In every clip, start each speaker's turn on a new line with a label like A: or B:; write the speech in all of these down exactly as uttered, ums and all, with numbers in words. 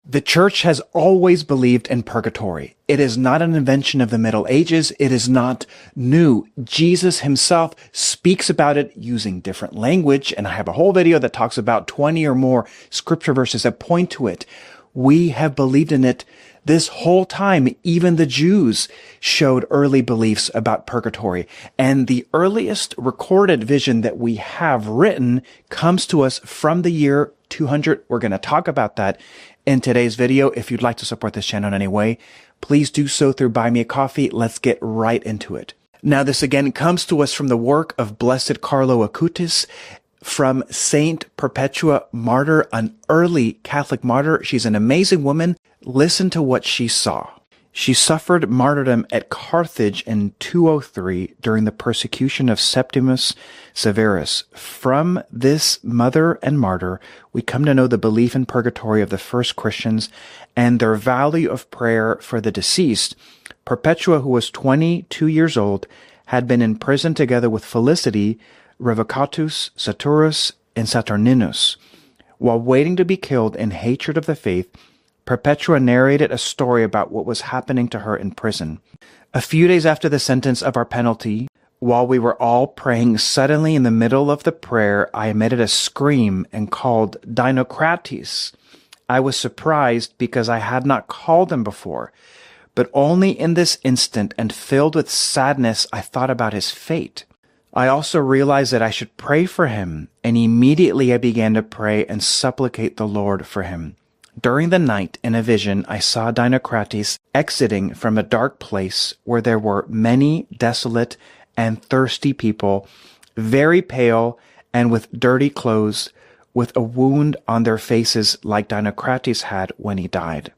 A: The church has always believed in purgatory. It is not an invention of the Middle Ages. It is not new. Jesus himself speaks about it using different language, and I have a whole video that talks about twenty or more scripture verses that point to it. We have believed in it this whole time. Even the Jews showed early beliefs about purgatory, and the earliest recorded vision that we have written comes to us from the year two hundred. We're going to talk about that in today's video. If you'd like to support this channel in any way, please do so through Buy Me a Coffee. Let's get right into it. Now, this again comes to us from the work of Blessed Carlo Acutis, from Saint Perpetua Martyr, an early Catholic martyr. She's an amazing woman. Listen to what she saw. She suffered martyrdom at Carthage in two oh three during the persecution of Septimus Severus. From this mother and martyr, we come to know the belief in purgatory of the first Christians and their value of prayer for the deceased. Perpetua, who was twenty-two years old, had been in prison together with Felicity, Revocatus, Saturus, and Saturninus. While waiting to be killed in hatred of the faith, Perpetua narrated a story about what was happening to her in prison. A few days after the sentence of our penalty, while we were all praying, suddenly in the middle of the prayer, I emitted a scream and called Dinocrates. I was surprised because I had not called him before, but only in this instant, and filled with sadness, I thought about his fate. I also realized that I should pray for him, and immediately I began to pray and supplicate the Lord for him. During the night, in a vision, I saw Dinocrates exiting from a dark place where there were many desolate and thirsty people, very pale and with dirty clothes, with a wound on their faces like Dinocrates had when he died.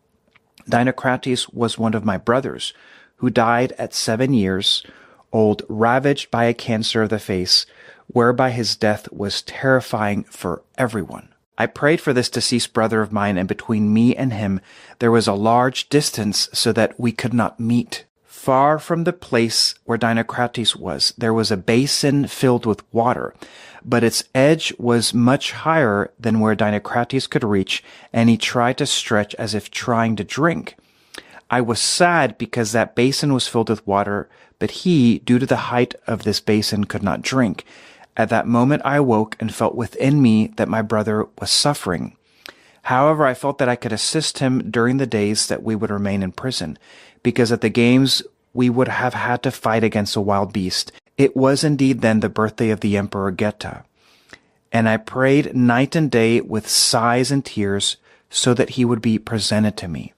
A: Dinocrates was one of my brothers, who died at seven years old, ravaged by a cancer of the face, whereby his death was terrifying for everyone. I prayed for this deceased brother of mine, and between me and him there was a large distance so that we could not meet. Far from the place where Dinocrates was, there was a basin filled with water, but its edge was much higher than where Dinocrates could reach, and he tried to stretch as if trying to drink. I was sad because that basin was filled with water, but he, due to the height of this basin, could not drink. At that moment I awoke and felt within me that my brother was suffering. However, I felt that I could assist him during the days that we would remain in prison, because at the games we would have had to fight against a wild beast. It was indeed then the birthday of the Emperor Geta, and I prayed night and day with sighs and tears so that he would be presented to me.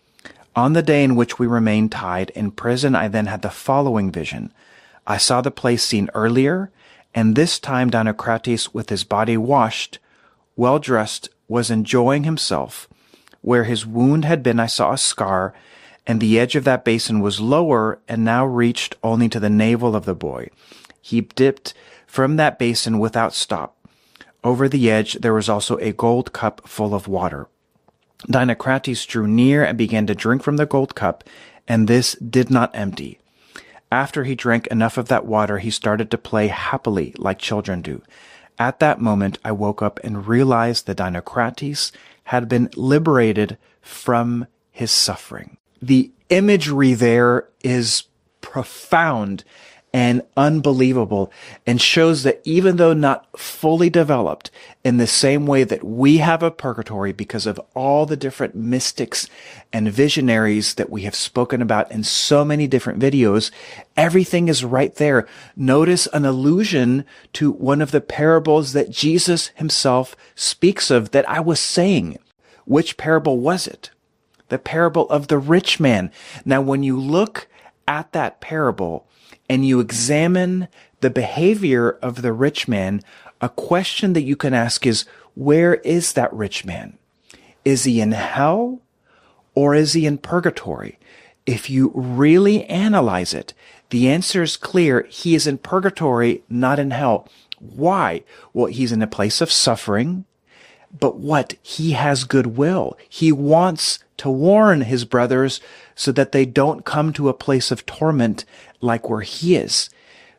A: On the day in which we remained tied in prison, I then had the following vision. I saw the place seen earlier, and this time Dinocrates, with his body washed, well-dressed, was enjoying himself. Where his wound had been, I saw a scar, and the edge of that basin was lower and now reached only to the navel of the boy. He dipped from that basin without stop. Over the edge there was also a gold cup full of water. Dinocrates drew near and began to drink from the gold cup, and this did not empty. After he drank enough of that water, he started to play happily like children do. At that moment, I woke up and realized that Dinocrates had been liberated from his suffering. The imagery there is profound and unbelievable, and shows that even though not fully developed in the same way that we have a purgatory because of all the different mystics and visionaries that we have spoken about in so many different videos, everything is right there. Notice an allusion to one of the parables that Jesus himself speaks of that I was saying. Which parable was it? The parable of the rich man. Now, when you look at that parable, and you examine the behavior of the rich man, a question that you can ask is, where is that rich man? Is he in hell or is he in purgatory? If you really analyze it, the answer is clear. He is in purgatory, not in hell. Why? Well, he's in a place of suffering, but what? He has goodwill. He wants to warn his brothers so that they don't come to a place of torment like where he is.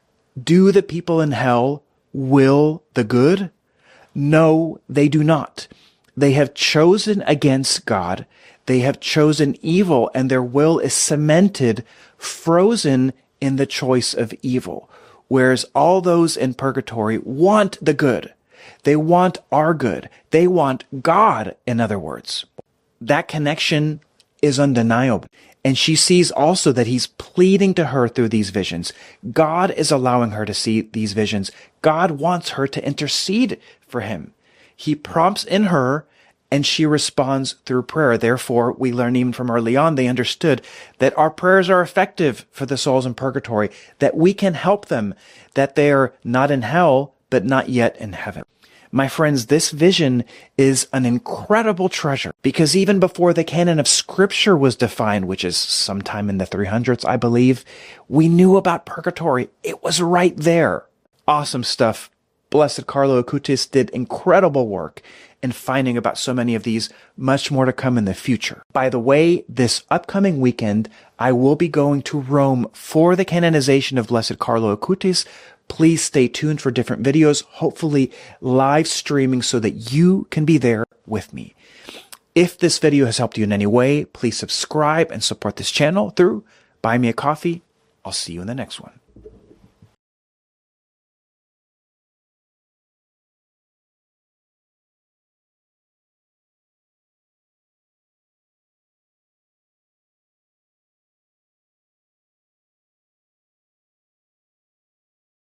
A: Do the people in hell will the good? No, they do not. They have chosen against God. They have chosen evil, and their will is cemented, frozen in the choice of evil. Whereas all those in purgatory want the good. They want our good. They want God, in other words. That connection is undeniable. And she sees also that he's pleading to her through these visions. God is allowing her to see these visions. God wants her to intercede for him. He prompts in her, and she responds through prayer. Therefore, we learn even from early on, they understood that our prayers are effective for the souls in purgatory, that we can help them, that they are not in hell, but not yet in heaven. My friends, this vision is an incredible treasure, because even before the canon of Scripture was defined, which is sometime in the three hundreds, I believe, we knew about purgatory. It was right there. Awesome stuff. Blessed Carlo Acutis did incredible work in finding about so many of these, much more to come in the future. By the way, this upcoming weekend, I will be going to Rome for the canonization of Blessed Carlo Acutis. Please stay tuned for different videos, hopefully live streaming so that you can be there with me. If this video has helped you in any way, please subscribe and support this channel through Buy Me a Coffee. I'll see you in the next one.